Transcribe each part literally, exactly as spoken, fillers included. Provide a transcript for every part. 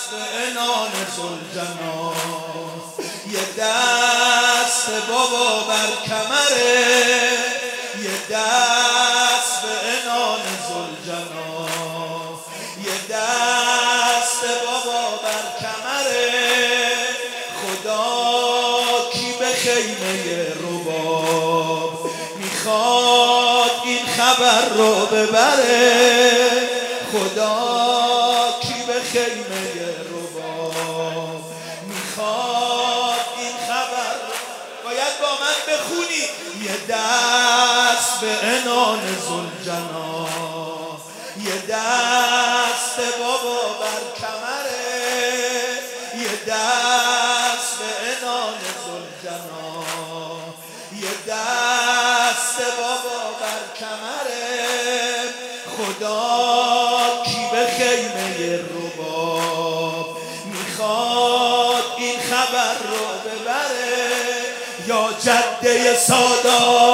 به عنان ذوالجلال، یه دست بابا بر کمره، یه دست به عنان ذوالجلال، یه دست بابا بر کمره. خدا کی به خیمه رباب میخواد این خبر رو ببره، خدا کی به خیمه رباب میخواد این خبر. باید با من بخونی یه دست به عنان ذوالجلال، یه دست بابا بر کمره، یه دست به عنان ذوالجلال، یه دست بابا بر کمره. خدا کی به خیمه رباب میخواد این خبر رو ببره. یا جده سادات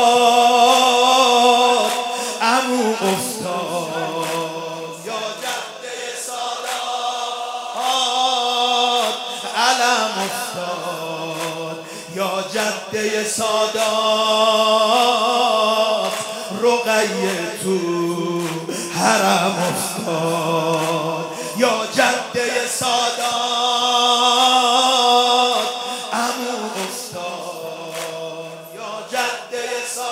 عمو افتاد، یا جده سادات علم افتاد، یا جده سادات رقیه تو حرم افتاد، یا جده سادات عمو افتاد، یا جده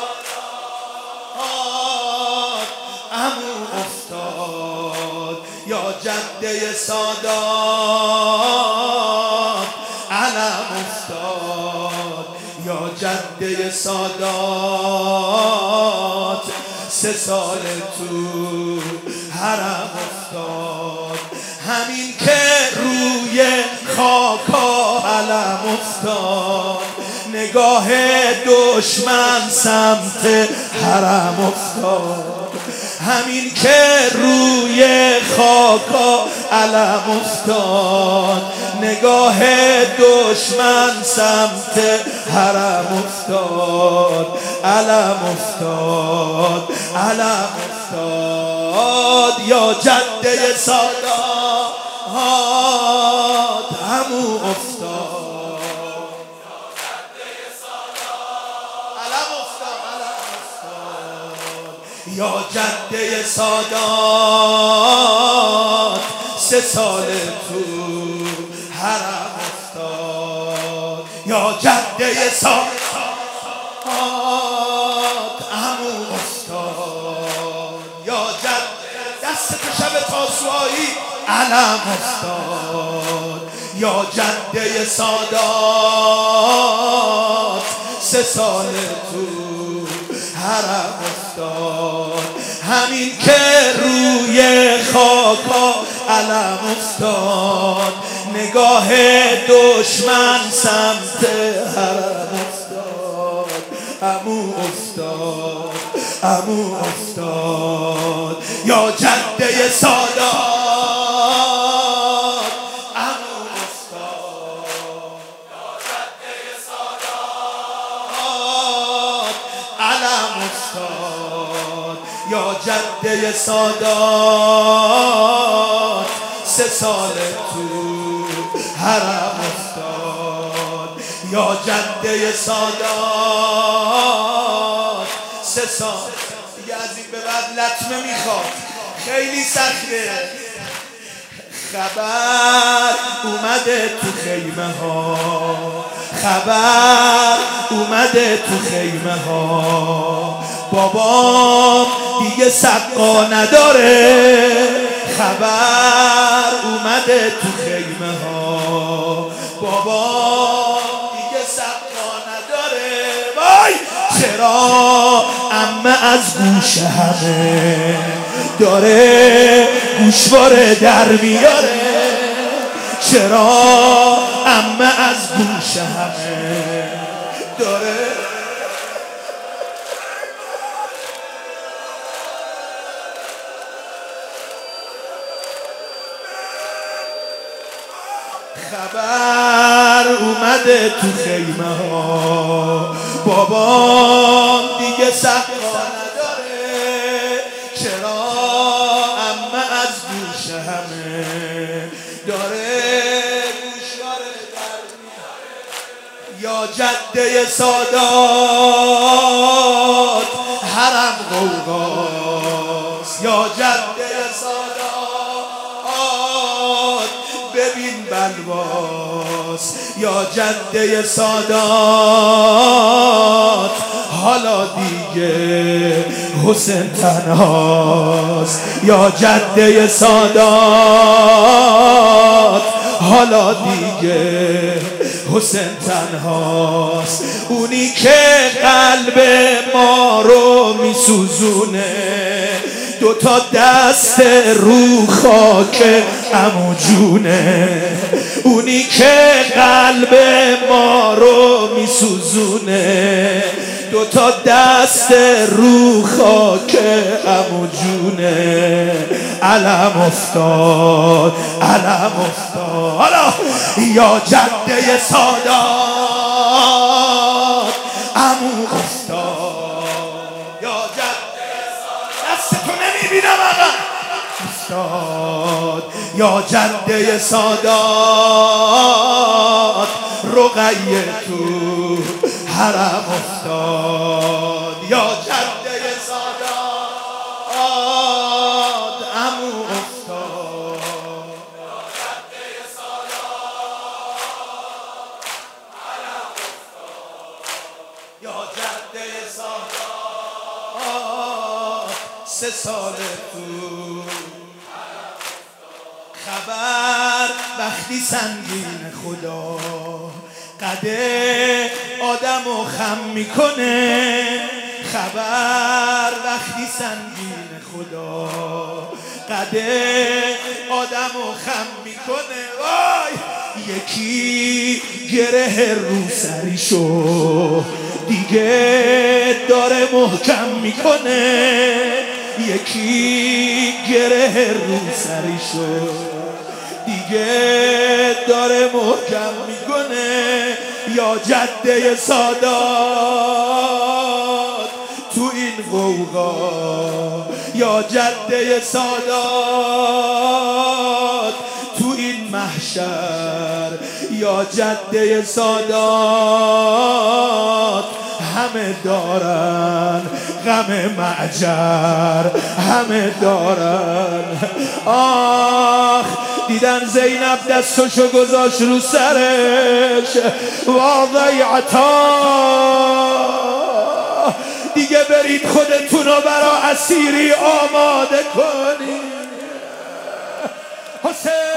سادات عمو افتاد، یا جده سادات علم افتاد، یا جده سادات سه سال تو حرم افتاد. همین که روی خاکا علم افتاد، نگاه دشمن سمت حرم افتاد. همین که روی خاکا علم افتاد، نگاه دشمن سمت حرم افتاد، علم افتاد، علم افتاد. یا جده سادات همو افتاد، علم افتاد، علم افتاد. یا جده سادات سه سال تو حرم افتاد، یا جده سادات عمو افتاد، یا جده دست تو شب تاسوعایی علم افتاد، یا جده سادات سه سال تو حرم افتاد. همین که روی خاکا علم افتاد، نگاه دشمن سمت حرم افتاد، عمو افتاد، عمو افتاد. یا جده سادات عمو افتاد، یا جده سادات علم افتاد، یا جده سادات سه سال تو حرم افتاد، یا جده سادات سه سال. دیگه از این به بعد لطمه میخواد، خیلی سخته. خبر اومده تو خیمه ها، خبر اومده تو خیمه ها، بابام دیگه سقا نداره. خبر اومده تو خیمه ها، بابام دیگه سقا نداره. وای چرا عمه از گوش همه داره گوشواره در میاره، چرا عمه از گوش همه داره. خبر اومده تو خیمه ها، بابام دیگه سقا نداره، چرا عمه از گوش همه داره. یا جده سادات حرم غوغاست، یا جده سادات ببین بلواست، یا جده سادات حالا دیگه حسین تنهاست، یا جده سادات حالا دیگه حسین تنهاست. اونی که قلب ما رو میسوزونه، دوتا دست رو خاک عمو جونه. اونی که قلب ما رو میسوزونه، دوتا دست رو خاک عمو جونه. علم افتاد، علم افتاد، حالا یا جده سادات عمو افتاد، یا جده سادات دستتو نمیبینم آقا افتاد، یا جده سادات رقیه تو حرم افتاد، یا جده سادات عمو افتاد، یا جده سادات حرم افتاد، یا جده سادات سه سال تو خبر وقتی سنگین خدا قده آدم و خم میکنه. خبر وقتی سنگین خدا قده آدم و خم میکنه. وای یکی گره رو سریشو دیگه داره محکم میکنه. یکی گره رو سریشو دیگه داره محکم میکنه. یا جده سادات تو این غوغا، یا جده سادات تو این محشر، یا جده سادات همه دارن غم معجر، همه دارن. آخ دیدن زینب دستشو گذاشت رو سرش، واضیعتا دیگه برید خودتونو برا اسیری آماده کنید. حسین